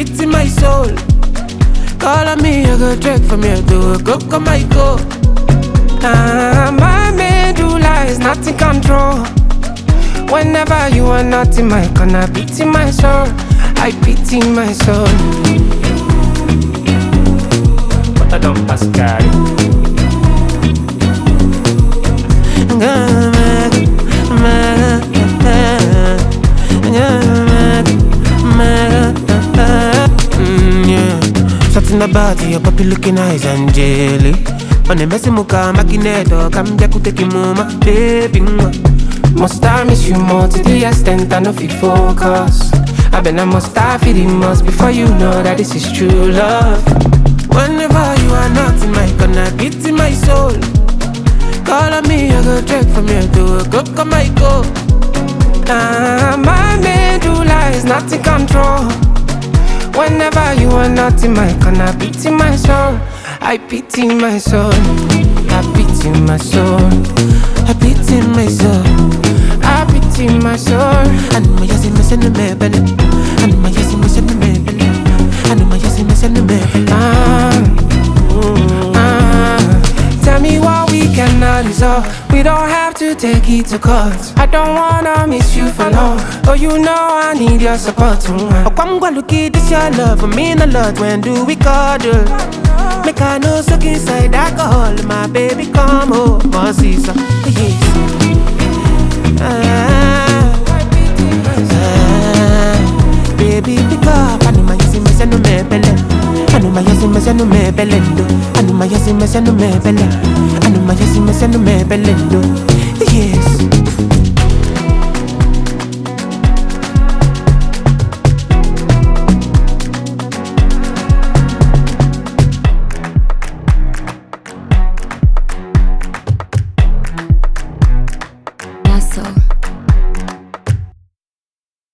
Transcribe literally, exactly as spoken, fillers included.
beat in my soul. Call on me, I go drag from here to a go, come I go. Ah, my medulla is not in control. Whenever you are not in my corner, beat in my soul. I beat in my soul. But I don't pass carry. Something about your puppy looking eyes angelic. On the messy muka magneto, come back to take you mama, baby. Must I miss you more to the extent I know if you focus. I been I must I feel it must before you know that this is true love. Whenever you are not in my corner, beat in my soul. Call on me, I go drag from here to a go, come I go. Ah, my medulla is not in control. Whenever you are not in my corner, beat in my soul. I beat in my soul. I beat in my soul. I beat in my soul. I beat in my soul. I know my yes, I'm sending me belly. I know my yes, I'm sending me belly. I know my yes, I'm sending me belly. Ah, ah. Tell me what we cannot resolve. We don't have to take it to court. I don't wanna miss you for long. Oh, you know I need your support. Oh, come go look at this your love for me a lot. When do we cuddle? Make I know suck inside alcohol. My baby come home, my sister. Yes. Ah, ah, baby pick up. I know my yes, I'm sending me belly. I know my yes, I'm sending me belly. I know my yes, I'm sending me belly. I know my yes, I'm sending me belly. Yes.